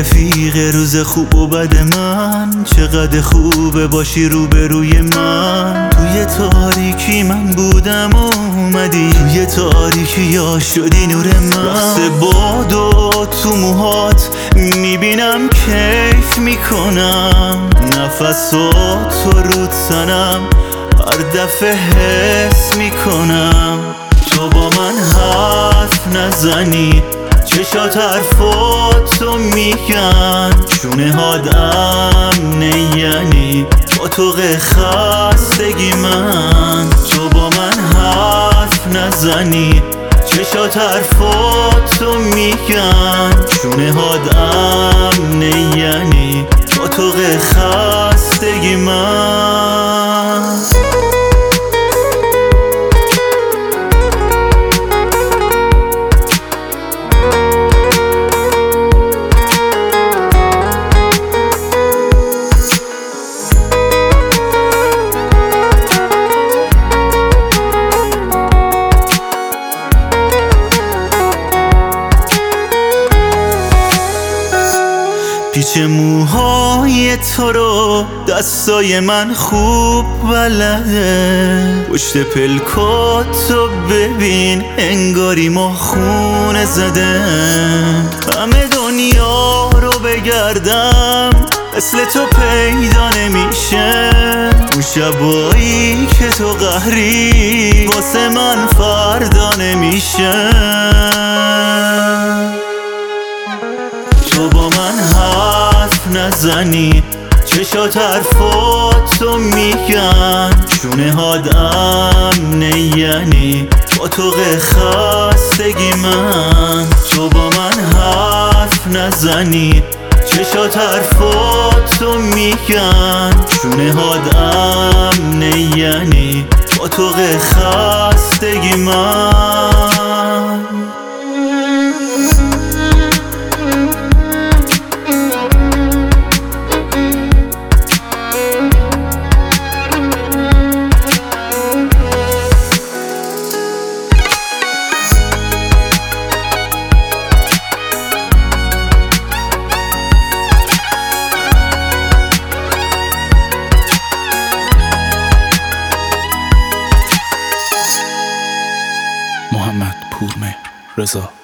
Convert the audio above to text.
رفیق روز خوب و بد من، چقدر خوبه باشی روبروی من. توی تاریکی من بودم و اومدی، توی تاریکی یا شدی نور من. رقص بادو تو موهات میبینم کیف میکنم، نفساتو رو تنم هر دفعه حس میکنم. تو با من حرف نزنی، چشات حرفاتو میگن، شونه هات امنه یعنی با تو خستگی من. تو با من حرف نزنی، چشات حرفاتو میگن، شونه هات امنه یعنی با تو خستگی من. پیچ موهای تو رو دستای من خوب بلده، پشت پلکاتو ببین انگاری ما خونه زده. همه دنیا رو بگردم مثل تو پیدا نمیشه، اون شبایی که تو قهری واسه من فردا نمیشه. تو با من حرف نزنی، چشات حرفاتو میگن، شونه هات امنه یعنی با تو خستگی من. تو با من حرف نزنی، چشات حرفاتو میگن، شونه هات امنه یعنی با تو خستگی من. محمد پورمهر رضا